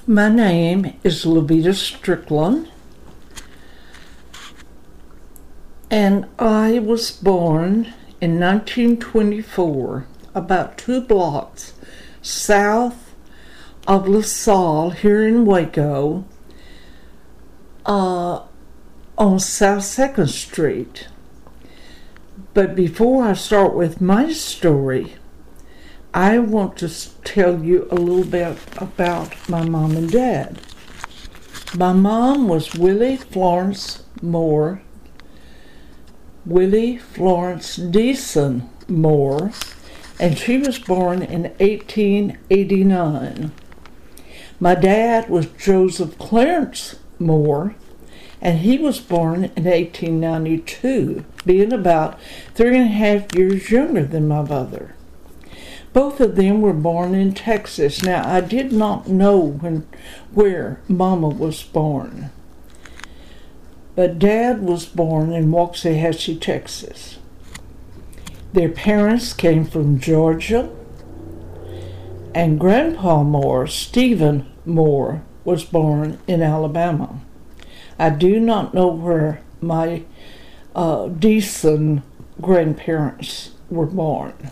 My name is Levita Strickland, and I was born in 1924, about 2 blocks south of LaSalle here in Waco, on South 2nd Street. But before I start with my story, I want to tell you a little bit about my mom and dad. My mom was Willie Florence Deason Moore, and she was born in 1889. My dad was Joseph Clarence Moore, and he was born in 1892, being about 3.5 years younger than my mother. Both of them were born in Texas. Now, I did not know where Mama was born, but Dad was born in Waxahachie, Texas. Their parents came from Georgia, and Grandpa Moore, Stephen Moore, was born in Alabama. I do not know where my Deason grandparents were born.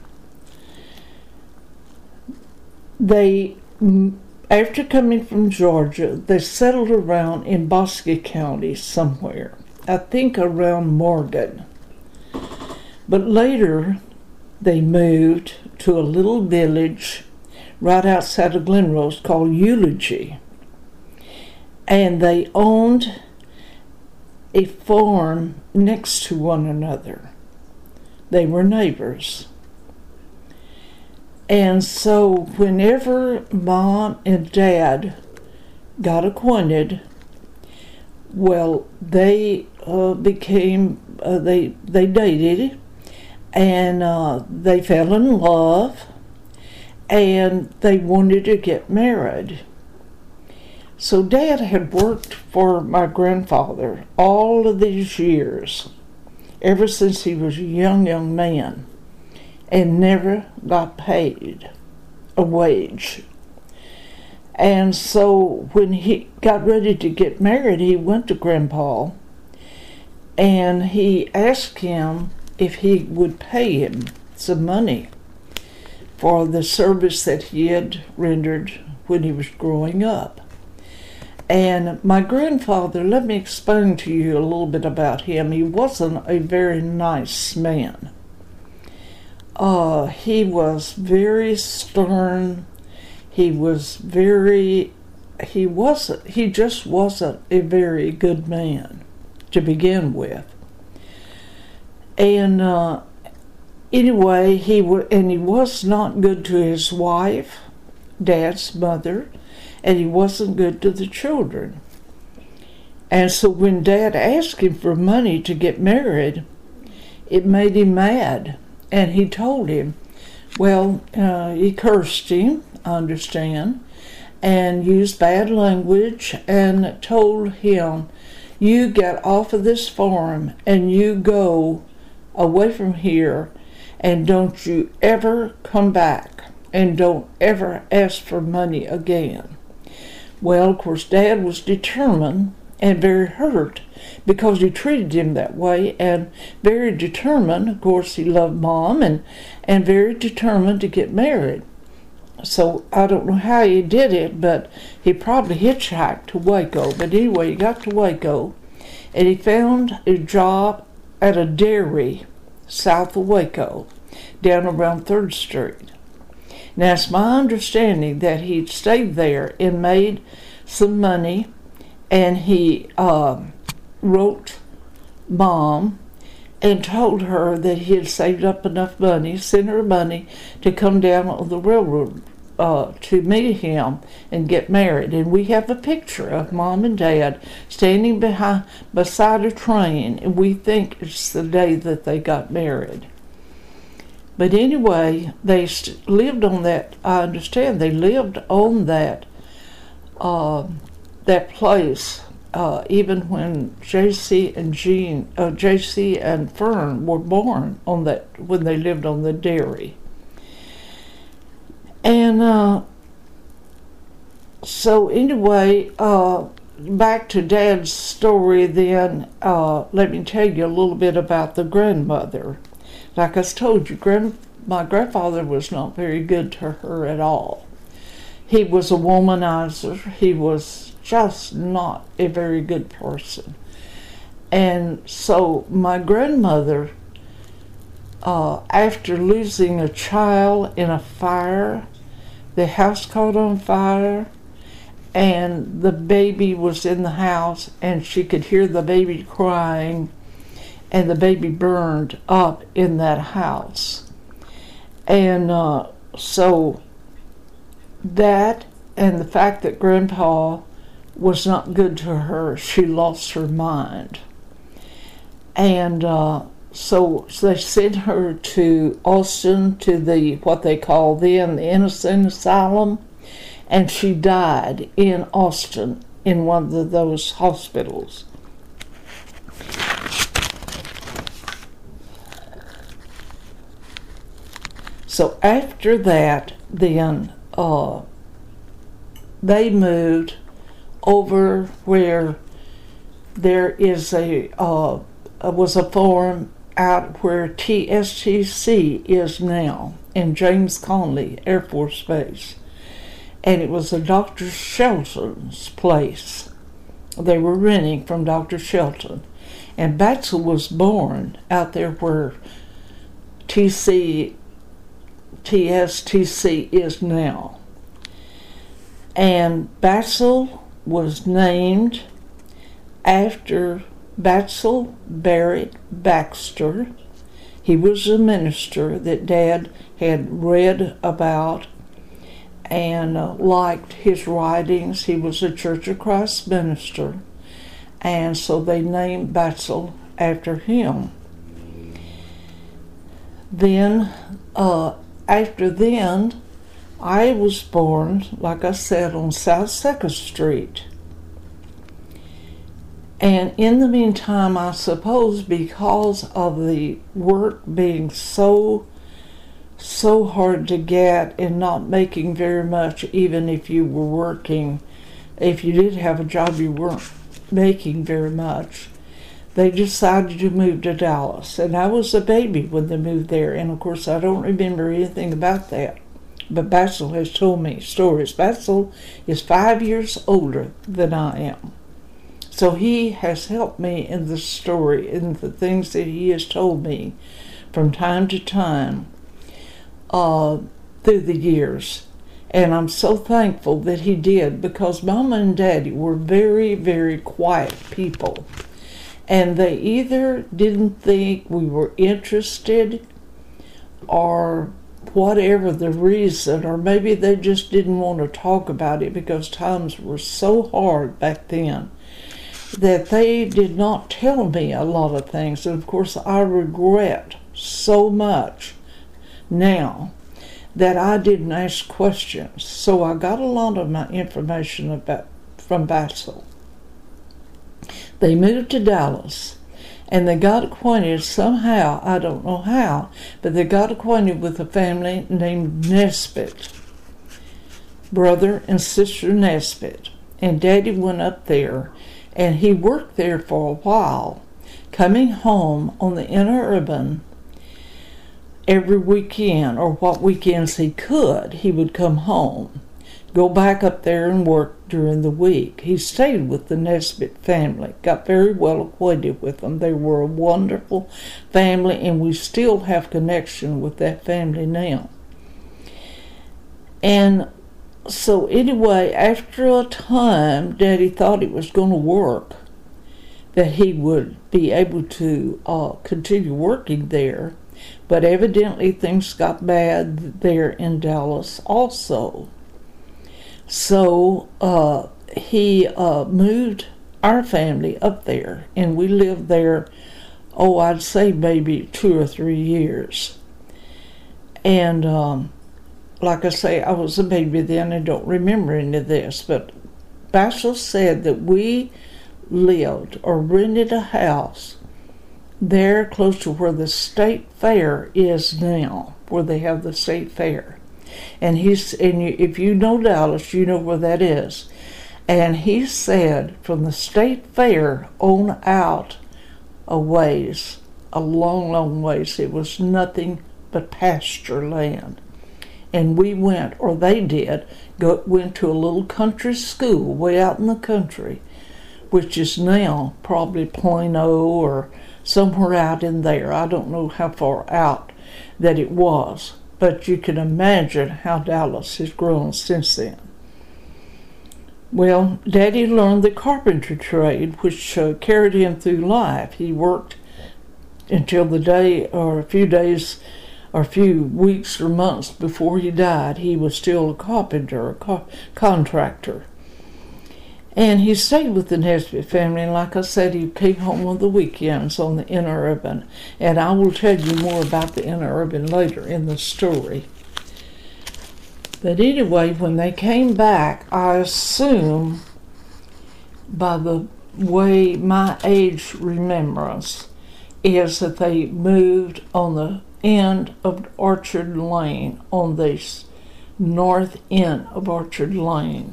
After coming from Georgia, they settled around in Bosque County somewhere, I think around Morgan. But later, they moved to a little village right outside of Glen Rose called Eulogy. And they owned a farm next to one another. They were neighbors. And so whenever Mom and Dad got acquainted, well, they dated, and they fell in love, and they wanted to get married. So Dad had worked for my grandfather all of these years, ever since he was a young man, and never got paid a wage. And so when he got ready to get married, he went to Grandpa, and he asked him if he would pay him some money for the service that he had rendered when he was growing up. And my grandfather, let me explain to you a little bit about him. He wasn't a very nice man. He was very stern. He just wasn't a very good man to begin with. And anyway, he was not good to his wife, Dad's mother, and he wasn't good to the children. And so when Dad asked him for money to get married, it made him mad. And he told him, he cursed him, I understand, and used bad language, and told him, you get off of this farm and you go away from here, and don't you ever come back, and don't ever ask for money again. Well, of course, Dad was determined and very hurt because he treated him that way, and very determined. Of course, he loved Mom, and very determined to get married. So I don't know how he did it, but he probably hitchhiked to Waco. But anyway, he got to Waco, and he found a job at a dairy south of Waco, down around 3rd Street. Now, it's my understanding that he'd stayed there and made some money, and he wrote Mom and told her that he had saved up enough money, sent her money to come down on the railroad to meet him and get married. And we have a picture of Mom and Dad standing beside a train, and we think it's the day that they got married. But anyway, they lived on that. I understand they lived on that place even when JC and Fern were born on that, when they lived on the dairy. And So anyway, back to Dad's story then, let me tell you a little bit about the grandmother. Like I told you, my grandfather was not very good to her at all. He was a womanizer. He was just not a very good person. And so my grandmother, after losing a child in a fire, the house caught on fire, and the baby was in the house, and she could hear the baby crying, and the baby burned up in that house. And so that, and the fact that Grandpa was not good to her, she lost her mind. And so they sent her to Austin, to the what they call then the Innocent Asylum, and she died in Austin in one of those hospitals. So after that, then they moved over where there is was a farm out where TSTC is now, in James Conley Air Force Base. And it was a Dr. Shelton's place. They were renting from Dr. Shelton. And Batzel was born out there where TSTC is now. And Batzel was named after Batzel Barrett Baxter. He was a minister that Dad had read about and liked his writings. He was a Church of Christ minister, and so they named Batzel after him. Then, after then, I was born, like I said, on South 2nd Street. And in the meantime, I suppose because of the work being so hard to get and not making very much, even if you were working, if you did have a job, you weren't making very much, they decided to move to Dallas. And I was a baby when they moved there, and of course I don't remember anything about that. But Batzel has told me stories. Batzel is 5 years older than I am. So he has helped me in the story, in the things that he has told me from time to time through the years. And I'm so thankful that he did, because Mama and Daddy were very, very quiet people. And they either didn't think we were interested, or whatever the reason, or maybe they just didn't want to talk about it because times were so hard back then, that they did not tell me a lot of things. And of course I regret so much now that I didn't ask questions. So I got a lot of my information from Batzel. They moved to Dallas, and they got acquainted somehow, I don't know how, but they got acquainted with a family named Nesbitt, brother and sister Nesbitt. And Daddy went up there, and he worked there for a while, coming home on the interurban every weekend, or what weekends he could. He would come home, go back up there and work during the week. He stayed with the Nesbitt family, got very well acquainted with them. They were a wonderful family, and we still have connection with that family now. And so anyway, after a time, Daddy thought it was going to work, that he would be able to continue working there. But evidently things got bad there in Dallas also. So he moved our family up there, and we lived there, I'd say maybe 2 or 3 years. And like I say, I was a baby then and don't remember any of this, but Batzel said that we lived or rented a house there close to where the state fair is now, where they have the state fair. And if you know Dallas, you know where that is. And he said from the state fair on out a ways, a long, long ways, it was nothing but pasture land. And we went, or they did, went to a little country school way out in the country, which is now probably Plano or somewhere out in there. I don't know how far out that it was, but you can imagine how Dallas has grown since then. Well, Daddy learned the carpentry trade, which carried him through life. He worked until the day, or a few days, or a few weeks or months before he died. He was still a carpenter, a contractor. And he stayed with the Nesbitt family, and like I said, he came home on the weekends on the Interurban. And I will tell you more about the Interurban later in the story. But anyway, when they came back, I assume by the way my age remembrance is that they moved on the end of Orchard Lane, on the north end of Orchard Lane.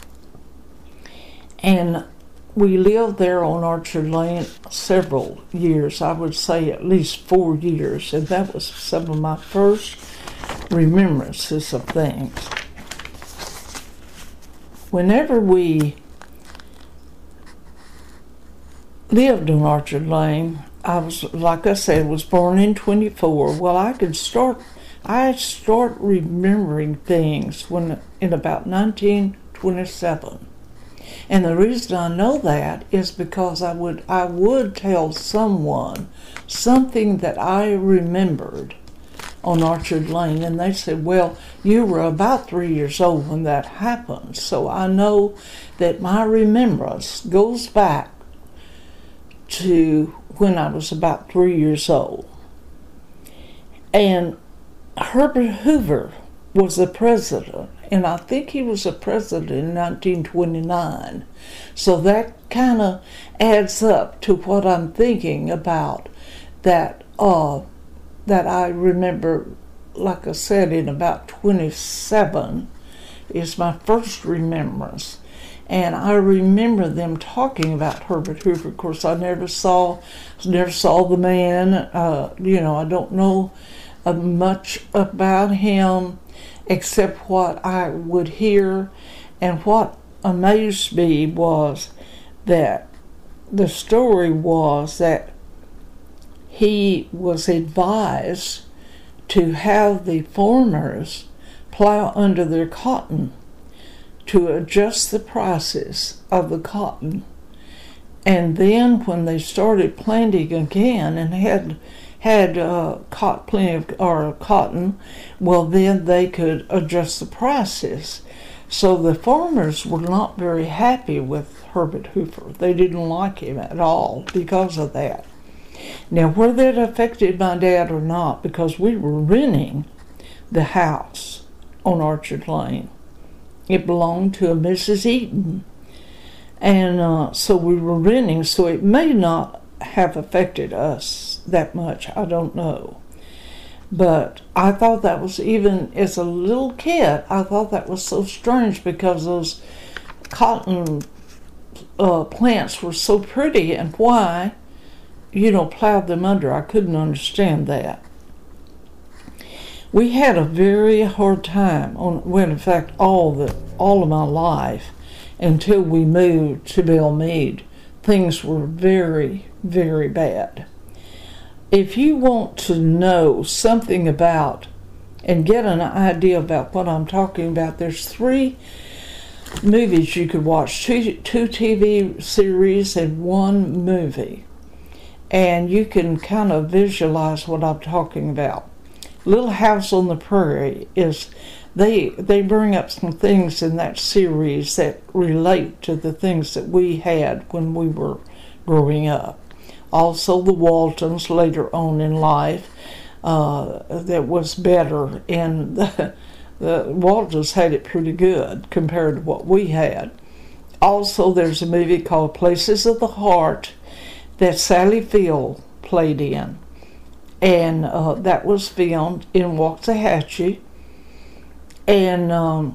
And we lived there on Orchard Lane several years, I would say at least 4 years, and that was some of my first remembrances of things. Whenever we lived on Orchard Lane, I was, like I said, was born in 24. Well, I start remembering things in about 1927. And the reason I know that is because I would tell someone something that I remembered on Orchard Lane, and they said, well, you were about 3 years old when that happened. So I know that my remembrance goes back to when I was about 3 years old. And Herbert Hoover was the president, and I think he was a president in 1929. So that kind of adds up to what I'm thinking about, that I remember, like I said, in about 27 is my first remembrance. And I remember them talking about Herbert Hoover. Of course, I never saw the man. I don't know much about him except what I would hear. And what amazed me was that the story was that he was advised to have the farmers plow under their cotton to adjust the prices of the cotton. And then when they started planting again and had plenty of cotton, well, then they could adjust the prices. So the farmers were not very happy with Herbert Hoover. They didn't like him at all because of that. Now, whether that affected my dad or not, because we were renting the house on Orchard Lane. It belonged to a Mrs. Eaton. And so we were renting, so it may not have affected us that much. I don't know. But I thought that was, even as a little kid, I thought that was so strange because those cotton plants were so pretty, and why, plowed them under. I couldn't understand that. We had a very hard time in fact, all of my life, until we moved to Belmead, things were very, very bad. If you want to know something about and get an idea about what I'm talking about, there's 3 movies you could watch, two TV series and 1 movie. And you can kind of visualize what I'm talking about. Little House on the Prairie is, they bring up some things in that series that relate to the things that we had when we were growing up. Also the Waltons later on in life, that was better, and the Waltons had it pretty good compared to what we had. Also there's a movie called Places of the Heart that Sally Field played in. And that was filmed in Waxahachie. and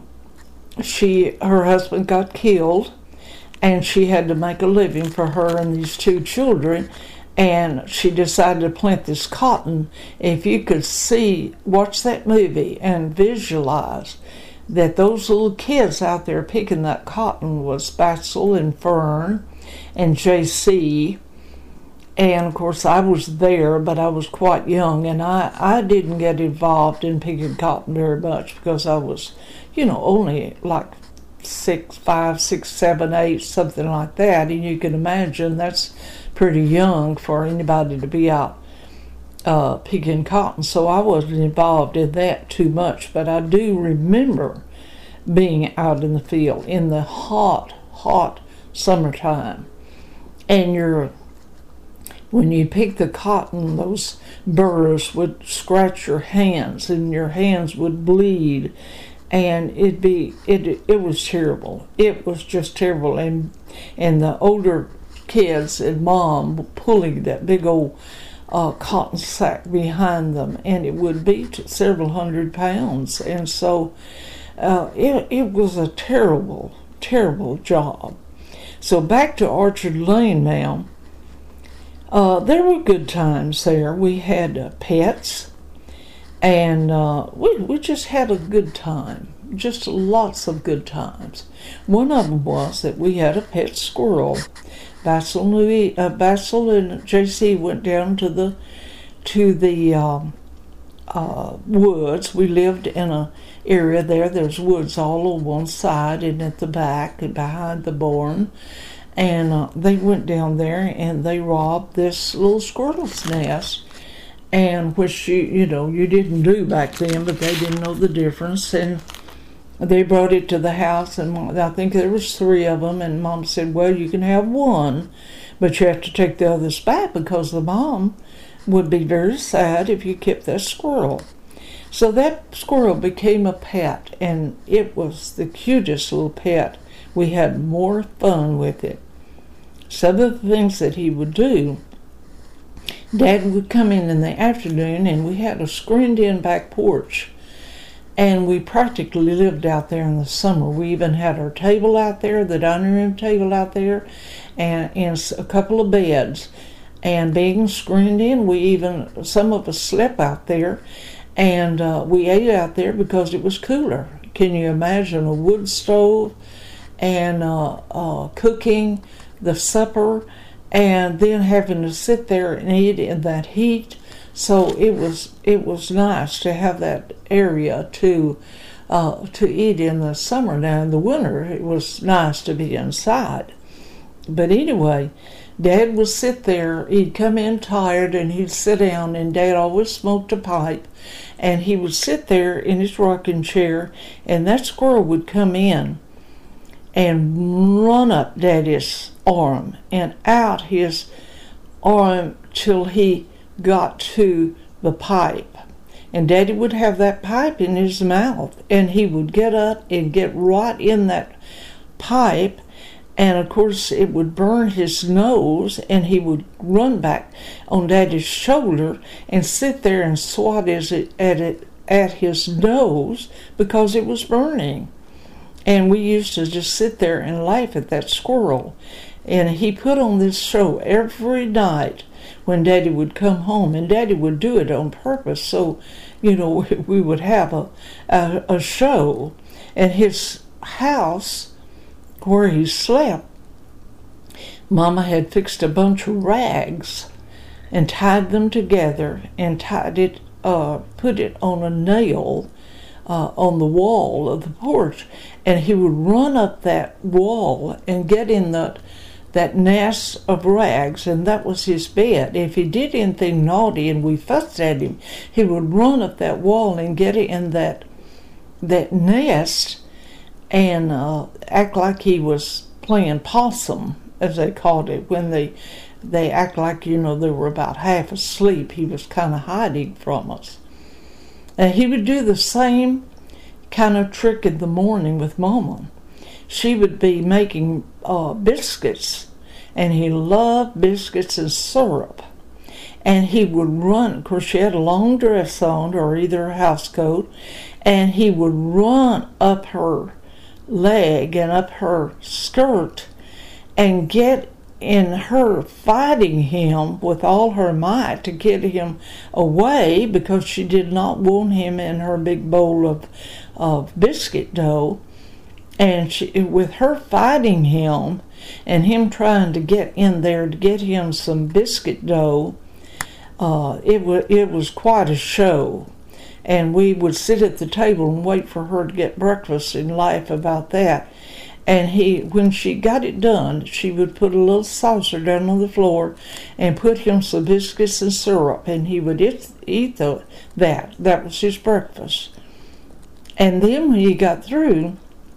her husband got killed, and she had to make a living for her and these two children, and she decided to plant this cotton. If you could watch that movie and visualize that those little kids out there picking that cotton was Basil and Fern and JC. And of course I was there, but I was quite young, and I didn't get involved in picking cotton very much because I was, only like 5, 6, 7, 8, something like that. And you can imagine that's pretty young for anybody to be out picking cotton. So I wasn't involved in that too much, but I do remember being out in the field in the hot, hot summertime. And when you pick the cotton, those burrs would scratch your hands, and your hands would bleed, and it was terrible. It was just terrible, and the older kids and mom pulling that big old cotton sack behind them, and it would be several hundred pounds, and so it was a terrible, terrible job. So back to Orchard Lane now. There were good times there. We had pets, and we just had a good time, just lots of good times. One of them was that we had a pet squirrel. Basil and JC went down to the woods. We lived in an area there. There's woods all on one side and at the back and behind the barn. And they went down there and they robbed this little squirrel's nest, and which you didn't do back then, but they didn't know the difference. And they brought it to the house, and I think there was 3 of them. And Mom said, "Well, you can have one, but you have to take the others back because the mom would be very sad if you kept that squirrel." So that squirrel became a pet, and it was the cutest little pet. We had more fun with it. Some of the things that he would do, Dad would come in the afternoon, and we had a screened-in back porch, and we practically lived out there in the summer. We even had our table out there, the dining room table out there, and a couple of beds. And being screened in, some of us slept out there, and we ate out there because it was cooler. Can you imagine a wood stove and cooking the supper, and then having to sit there and eat in that heat? So it was nice to have that area to eat in the summer. Now in the winter it was nice to be inside. But anyway, Dad would sit there. He'd come in tired and he'd sit down, and Dad always smoked a pipe, and he would sit there in his rocking chair, and that squirrel would come in and run up Daddy's arm and out his arm till he got to the pipe. And Daddy would have that pipe in his mouth, and he would get up and get right in that pipe, and of course it would burn his nose, and he would run back on Daddy's shoulder and sit there and swat at his nose because it was burning. And we used to just sit there and laugh at that squirrel. And he put on this show every night when Daddy would come home, and Daddy would do it on purpose. So, we would have a show. And his house where he slept, Mama had fixed a bunch of rags and tied them together and put it on a nail on the wall of the porch, and he would run up that wall and get in that nest of rags, and that was his bed. If he did anything naughty and we fussed at him, he would run up that wall and get in that nest and act like he was playing possum, as they called it, when they act like, they were about half asleep. He was kind of hiding from us. And he would do the same kind of trick in the morning with Mama. She would be making biscuits, and he loved biscuits and syrup. And he would run. Of course, she had a long dress on, or either a house coat, and he would run up her leg and up her skirt and get in her, fighting him with all her might to get him away, because she did not want him in her big bowl of biscuit dough. And with her fighting him and him trying to get in there to get him some biscuit dough, it was quite a show. And we would sit at the table and wait for her to get breakfast and laugh about that. And when she got it done, she would put a little saucer down on the floor and put him some biscuits and syrup, and he would eat that. That was his breakfast. And then when he got through,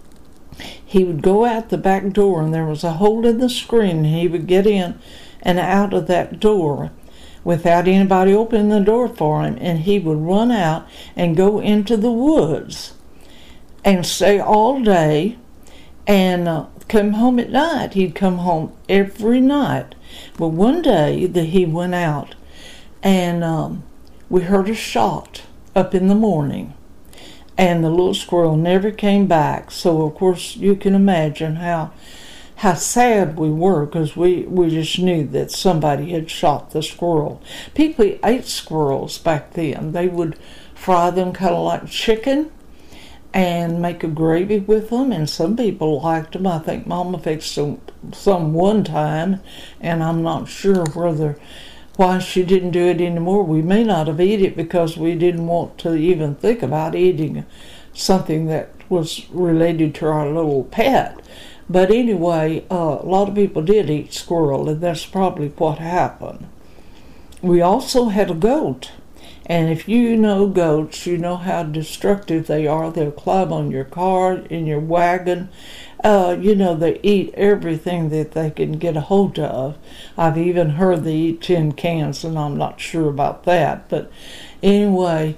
he would go out the back door, and there was a hole in the screen, and he would get in and out of that door without anybody opening the door for him, and he would run out and go into the woods and stay all day and come home at night. He'd come home every night. But one day that he went out, and we heard a shot up in the morning, and the little squirrel never came back. So of course you can imagine how sad we were, because we just knew that somebody had shot the squirrel. People ate squirrels back then. They would fry them kind of like chicken and make a gravy with them, and some people liked them. I think Mama fixed some one time, and I'm not sure why she didn't do it anymore. We may not have eaten it because we didn't want to even think about eating something that was related to our little pet. But anyway, a lot of people did eat squirrel, and that's probably what happened. We also had a goat. And if you know goats, you know how destructive they are. They'll climb on your car, in your wagon. They eat everything that they can get a hold of. I've even heard they eat tin cans, and I'm not sure about that. But anyway,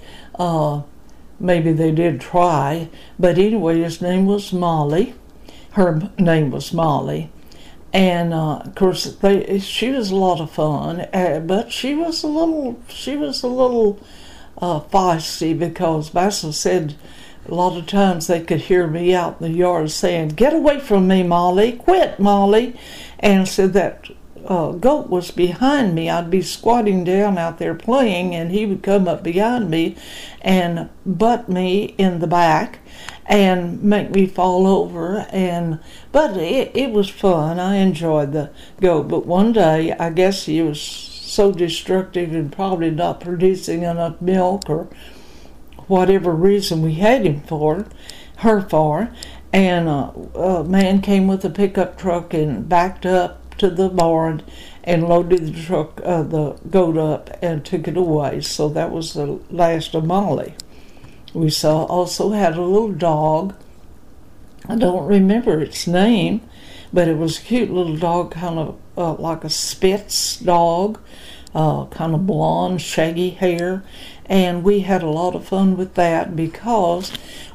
maybe they did try. But anyway, his name was Molly. Her name was Molly. And of course, she was a lot of fun, but she was a little feisty, because Basil said a lot of times they could hear me out in the yard saying, "Get away from me, Molly! Quit, Molly!" And so that goat was behind me. I'd be squatting down out there playing, and he would come up behind me and butt me in the back and make me fall over. But it was fun. I enjoyed the goat. But one day, I guess he was so destructive and probably not producing enough milk, or whatever reason we had him for, and a man came with a pickup truck and backed up to the barn and loaded the goat up and took it away. So that was the last of Molly. We also had a little dog. I don't remember its name, but it was a cute little dog, kind of like a Spitz dog, kind of blonde, shaggy hair. And we had a lot of fun with that, because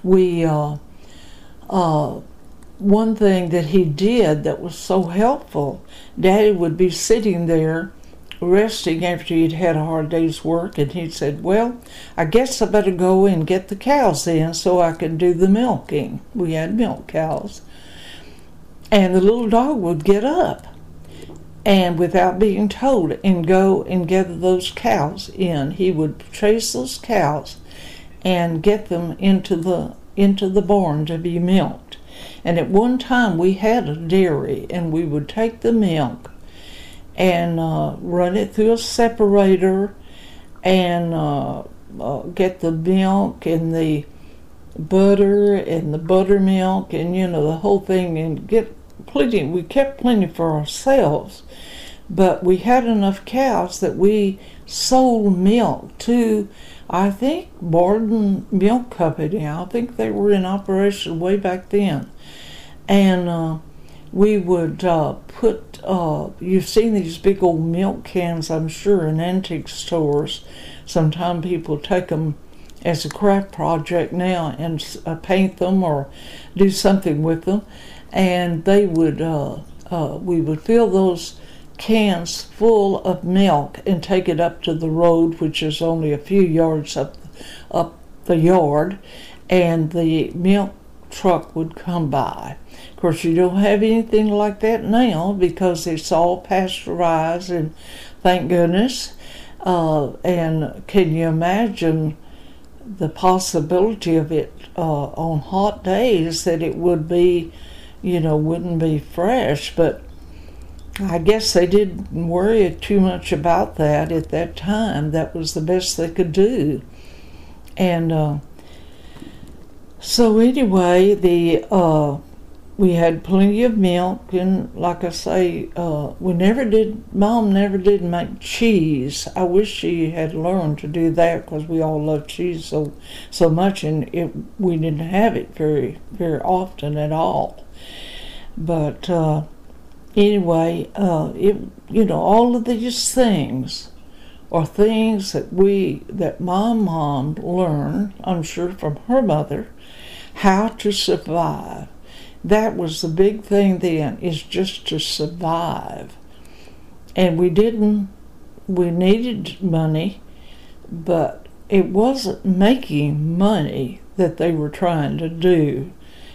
one thing that he did that was so helpful, Daddy would be sitting there resting after he'd had a hard day's work, and he said, "Well, I guess I better go and get the cows in so I can do the milking." We had milk cows. And the little dog would get up, and without being told, and go and gather those cows in. He would chase those cows and get them into the barn to be milked. And at one time we had a dairy, and we would take the milk and run it through a separator, and get the milk and the butter and the buttermilk, and the whole thing, and get plenty. We kept plenty for ourselves, but we had enough cows that we sold milk to, I think, Borden Milk Company. I think they were in operation way back then. And we would put, you've seen these big old milk cans, I'm sure, in antique stores. Sometimes people take them as a craft project now and paint them or do something with them. And they would, we would fill those cans full of milk and take it up to the road, which is only a few yards up the yard, and the milk truck would come by. Of course, you don't have anything like that now because it's all pasteurized, and thank goodness. And can you imagine the possibility of it on hot days that it would be, wouldn't be fresh? But I guess they didn't worry too much about that at that time. That was the best they could do. And so anyway, we had plenty of milk, and like I say, Mom never did make cheese. I wish she had learned to do that because we all love cheese so much, and we didn't have it very, very often at all. But anyway, all of these things are things that my mom learned, I'm sure, from her mother, how to survive. That was the big thing then, is just to survive. And we needed money, but it wasn't making money that they were trying to do.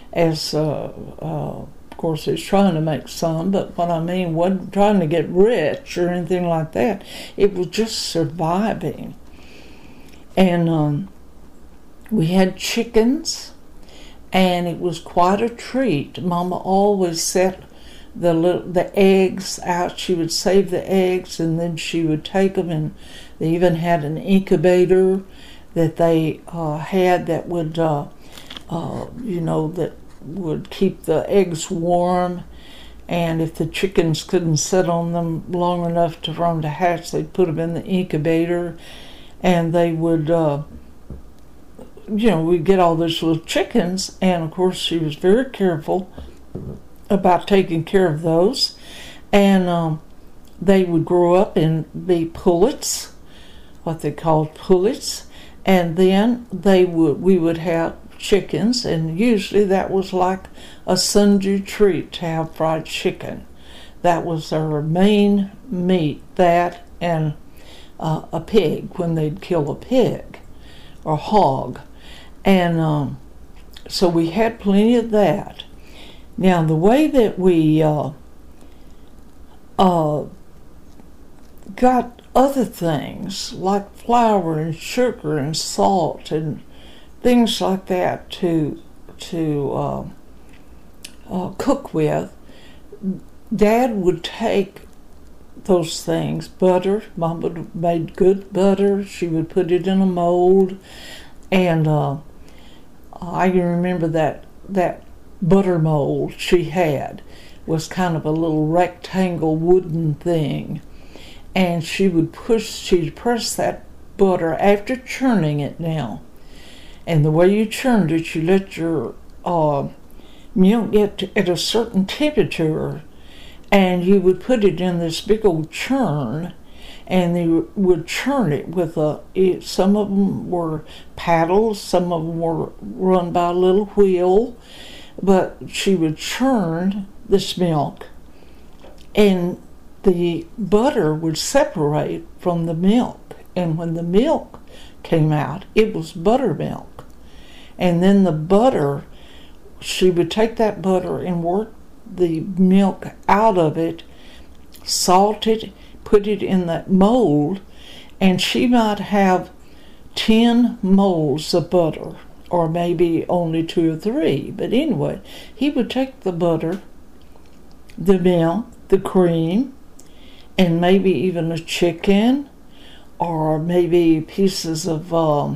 Of course, it's trying to make some, but what I mean wasn't trying to get rich or anything like that. It was just surviving. And we had chickens, and it was quite a treat. Mama always set the eggs out. She would save the eggs, and then she would take them, and they even had an incubator that they had that would, that would keep the eggs warm. And if the chickens couldn't sit on them long enough for them to hatch, they'd put them in the incubator, and they would we'd get all those little chickens. And of course she was very careful about taking care of those, and they would grow up and be pullets, what they called pullets, and then we would have chickens, and usually that was like a Sunday treat to have fried chicken. That was our main meat, that and a pig, when they'd kill a pig or hog. And so we had plenty of that. Now, the way that we got other things like flour and sugar and salt and things like that to cook with, Dad would take those things, butter. Mom would made good butter. She would put it in a mold, and I can remember that butter mold she had was kind of a little rectangle wooden thing, and she'd press that butter after churning it now. And the way you churned it, you let your milk get at a certain temperature, and you would put it in this big old churn, and they would churn it with some of them were paddles, some of them were run by a little wheel, but she would churn this milk, and the butter would separate from the milk, and when the milk came out, it was buttermilk. And then the butter, she would take that butter and work the milk out of it, salt it, put it in that mold, and she might have 10 molds of butter, or maybe only 2 or 3. But anyway, he would take the butter, the milk, the cream, and maybe even a chicken, or maybe pieces of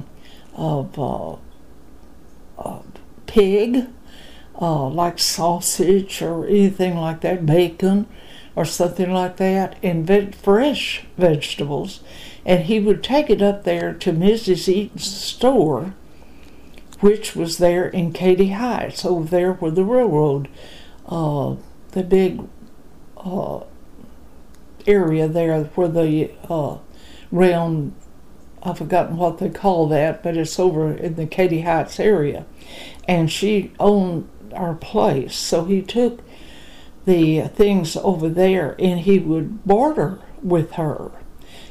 pig, like sausage or anything like that, bacon or something like that, and fresh vegetables. And he would take it up there to Mrs. Eaton's store, which was there in Katy Heights, over there where the railroad, the big area there where the round, I've forgotten what they call that, but it's over in the Katy Heights area. And she owned our place, so he took the things over there and he would barter with her.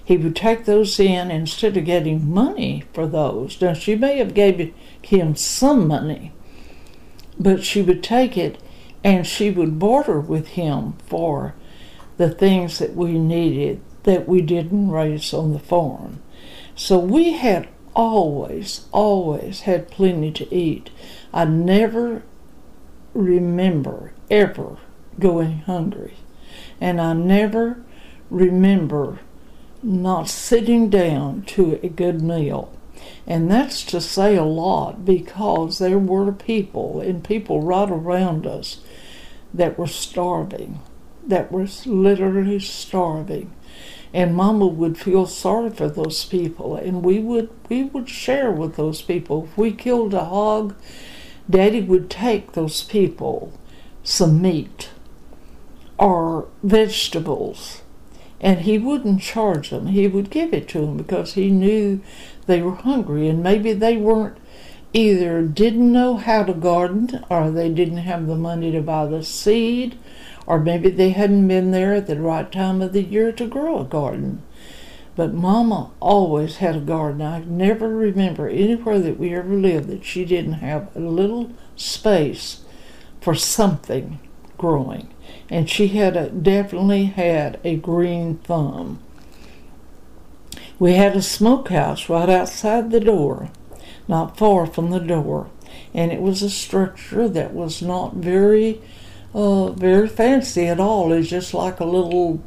he would take those in instead of getting money for those. Now, she may have gave him some money, but she would take it and she would barter with him for the things that we needed that we didn't raise on the farm. So we had always had plenty to eat. I never remember ever going hungry. And I never remember not sitting down to a good meal. And that's to say a lot, because there were people right around us that were starving, that was literally starving. And Mama would feel sorry for those people, and we would share with those people. If we killed a hog, Daddy would take those people some meat or vegetables, and he wouldn't charge them. He would give it to them because he knew they were hungry, and maybe they weren't, either didn't know how to garden, or they didn't have the money to buy the seed, or maybe they hadn't been there at the right time of the year to grow a garden. But Mama always had a garden. I never remember anywhere that we ever lived that she didn't have a little space for something growing. And she definitely had a green thumb. We had a smokehouse right outside the door, not far from the door, and it was a structure that was not very fancy at all. It's just like a little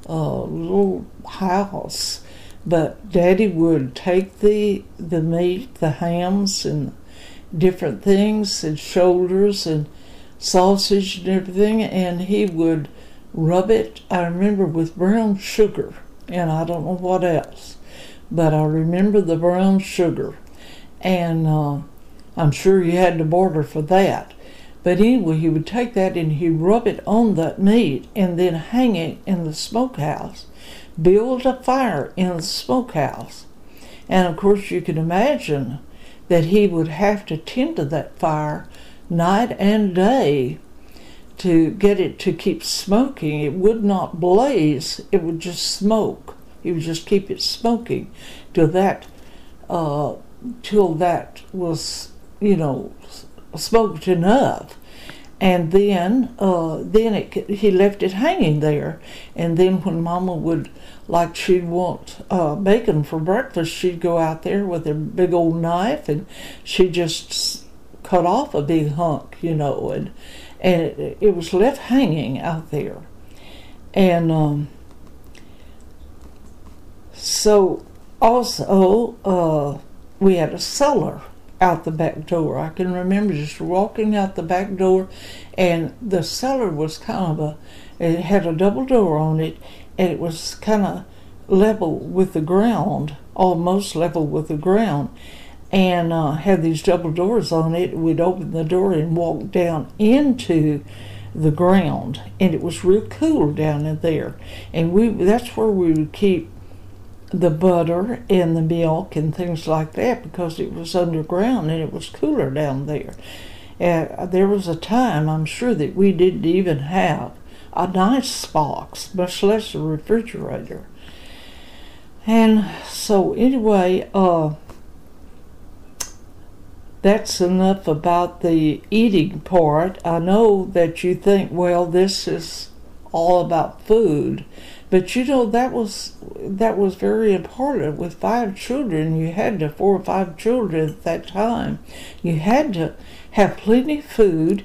house. But Daddy would take the meat, the hams and different things, and shoulders and sausage and everything, and he would rub it, I remember, with brown sugar, and I don't know what else, but I remember the brown sugar, and I'm sure you had to barter for that. But anyway, he would take that and he'd rub it on that meat and then hang it in the smokehouse, build a fire in the smokehouse. And of course you can imagine that he would have to tend to that fire night and day to get it to keep smoking. It would not blaze, it would just smoke. He would just keep it smoking till that was, smoked enough. And then he left it hanging there. And then when Mama would, like she'd want bacon for breakfast, she'd go out there with a big old knife and she'd just cut off a big hunk, and it was left hanging out there. And so also we had a cellar out the back door. I can remember just walking out the back door, and the cellar was it had a double door on it, and it was kind of level with the ground, almost level with the ground, and had these double doors on it. We'd open the door and walk down into the ground, and it was real cool down in there, and that's where we would keep the butter and the milk and things like that, because it was underground and it was cooler down there. There was a time, I'm sure, that we didn't even have a nice box, much less a refrigerator. And so anyway, that's enough about the eating part. I know that you think, well, this is all about food, but that was very important. With 5 children, you had 4 or 5 children at that time. You had to have plenty of food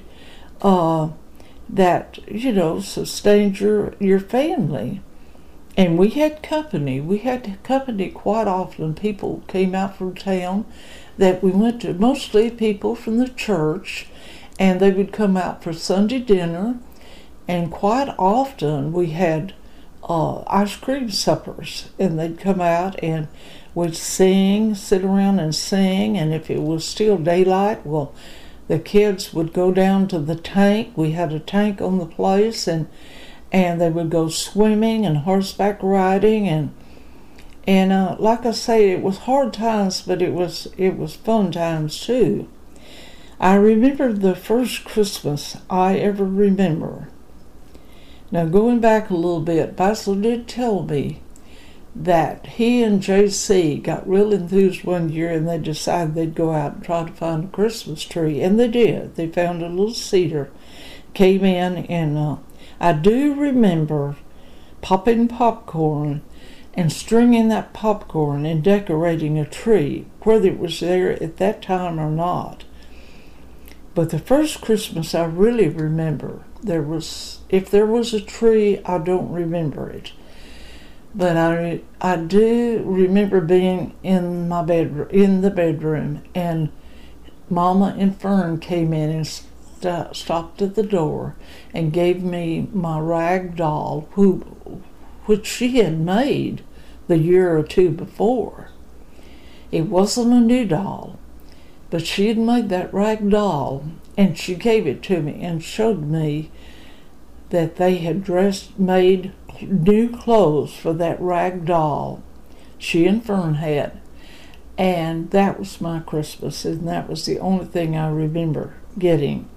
that sustained your family. And we had company. We had company quite often. People came out from town that we went to, mostly people from the church, and they would come out for Sunday dinner. And quite often we had ice cream suppers, and they'd come out and we'd sit around and sing, and if it was still daylight, well, the kids would go down to the tank. We had a tank on the place, and they would go swimming and horseback riding, and like I say, it was hard times, but it was fun times too. I remember the first Christmas I ever remember. Now, going back a little bit, Basil did tell me that he and JC got real enthused one year, and they decided they'd go out and try to find a Christmas tree, and they did. They found a little cedar, came in, and I do remember popping popcorn and stringing that popcorn and decorating a tree, whether it was there at that time or not. But the first Christmas I really remember, if there was a tree, I don't remember it. But I do remember being in the bedroom, and Mama and Fern came in and stopped at the door and gave me my rag doll, which she had made the year or two before. It wasn't a new doll, but she had made that rag doll, and she gave it to me and showed me that they had made new clothes for that rag doll. She and Fern had. And that was my Christmas, and that was the only thing I remember getting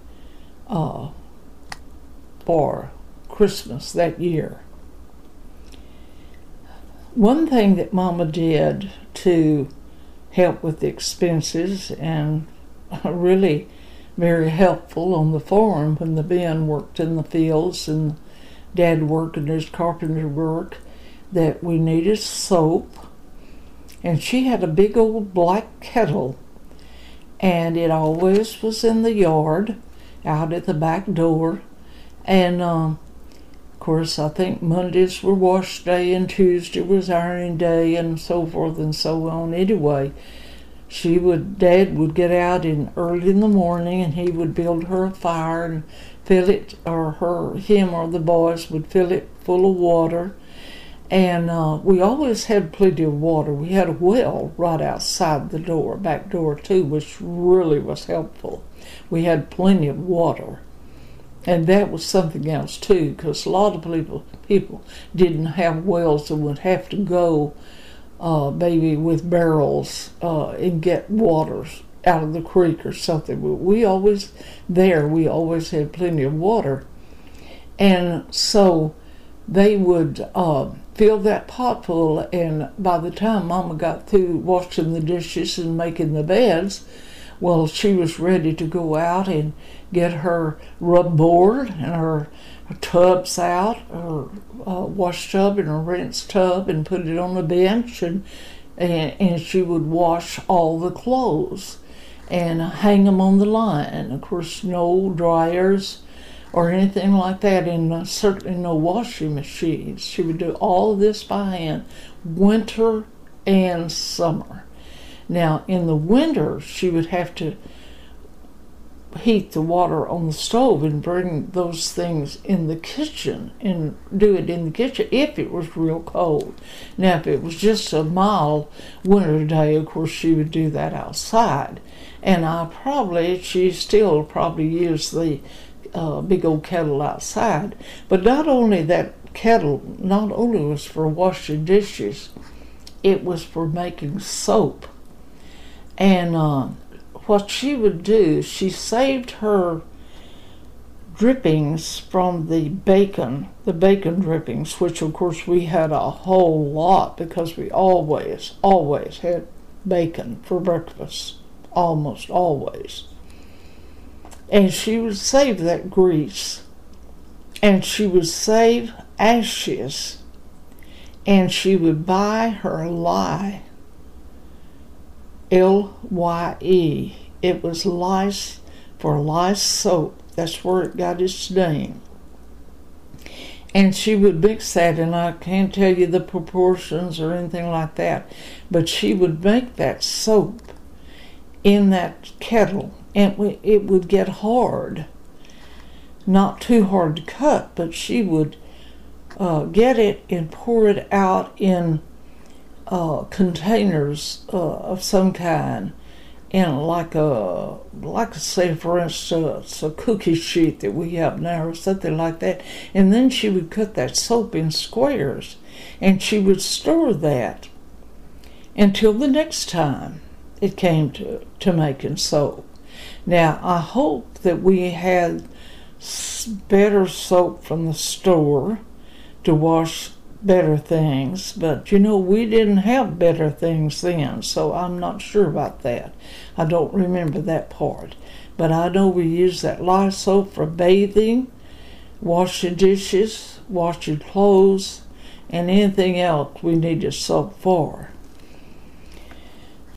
for Christmas that year. One thing that Mama did to help with the expenses, and really very helpful on the farm when the men worked in the fields and Dad worked in his carpenter work, that we needed soap. And she had a big old black kettle, and it always was in the yard, out at the back door. And of course, I think Mondays were wash day and Tuesday was ironing day, and so forth and so on. Anyway, Dad would get out early in the morning, and he would build her a fire and fill it, or him or the boys would fill it full of water. And we always had plenty of water. We had a well right outside the door, back door too, which really was helpful. We had plenty of water. And that was something else too, because a lot of people didn't have wells and would have to go maybe with barrels and get water out of the creek or something. But we always had plenty of water. And so they would fill that pot full, and by the time Mama got through washing the dishes and making the beds, well, she was ready to go out and get her rub board and her tubs out, her wash tub and her rinse tub, and put it on the bench, and she would wash all the clothes and hang them on the line. Of course, no dryers or anything like that, and certainly no washing machines. She would do all of this by hand, winter and summer. Now, in the winter, she would have to heat the water on the stove and bring those things in the kitchen and do it in the kitchen if it was real cold. Now, if it was just a mild winter day, of course, she would do that outside. And she still probably used the big old kettle outside. But not only was for washing dishes, it was for making soap. And what she would do, she saved her drippings from the bacon drippings, which of course we had a whole lot because we always had bacon for breakfast, almost always. And she would save that grease, and she would save ashes, and she would buy her lye, Lye. It was lice for lice soap. That's where it got its name. And she would mix that, and I can't tell you the proportions or anything like that, but she would make that soap in that kettle, and it would get hard. Not too hard to cut, but she would get it and pour it out in containers of some kind, in like say for instance a cookie sheet that we have now or something like that, and then she would cut that soap in squares, and she would store that until the next time it came to making soap. Now, I hope that we had better soap from the store to wash better things, but you know, we didn't have better things then, so I'm not sure about that. I don't remember that part. But I know we used that Lysol for bathing, washing dishes, washing clothes, and anything else we needed soap for.